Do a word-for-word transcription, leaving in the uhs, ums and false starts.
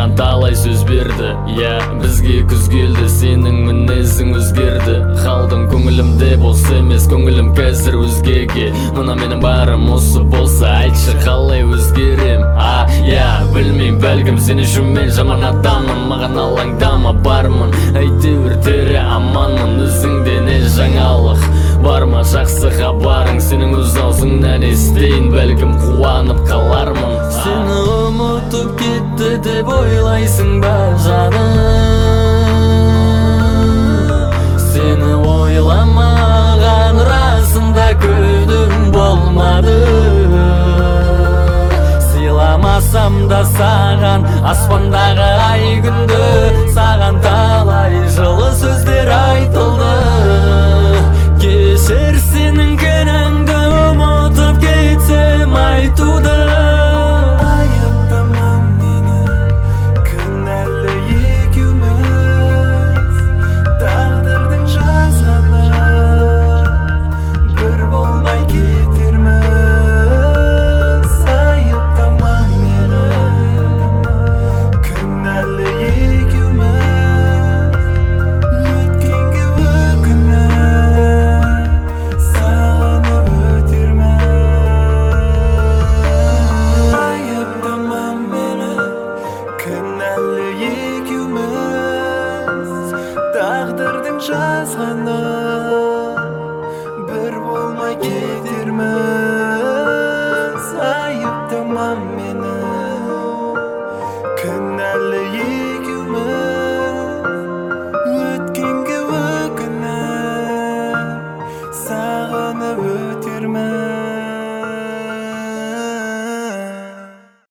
маған талай сөз берді. Я, бізге күз келді, сенің мінезің өзгерді. Қалдың көңілімде болса емес, көңілім қазір өзгеге. Мына менің барым осы болса, айтшы қалай өзгерем. А, я, білмейм, бәлкім сен үшін мен жаман адаммын. Маған алаңдама, бармын, әйтеуір тірі аманмын. Өзіңде не жаңалық бар ма, жақсы хабарың? Сенің өз аузыңнан естейін, бәлкім қуанып қалармын. Сені ұмытып кетті деп ойлайсың ба жаным? Сені ойламаған расында күнім болмады. Сыйламасам да саған аспандағы ай күнді, саған талай жылы сөздер айтылды. Кешір, сенің кінәңді ұмытып кетсем айтуды. Айыптама мені, кінәлі екеуміз, тағдырдың жазғаны, бір болмай кетерміз. Айыптама мені, кінәлі екеуміз, өткенге өкініп сағынып өтерміз. Айыптама мені, кінәлі екеуміз, тағдырдың жазғаны,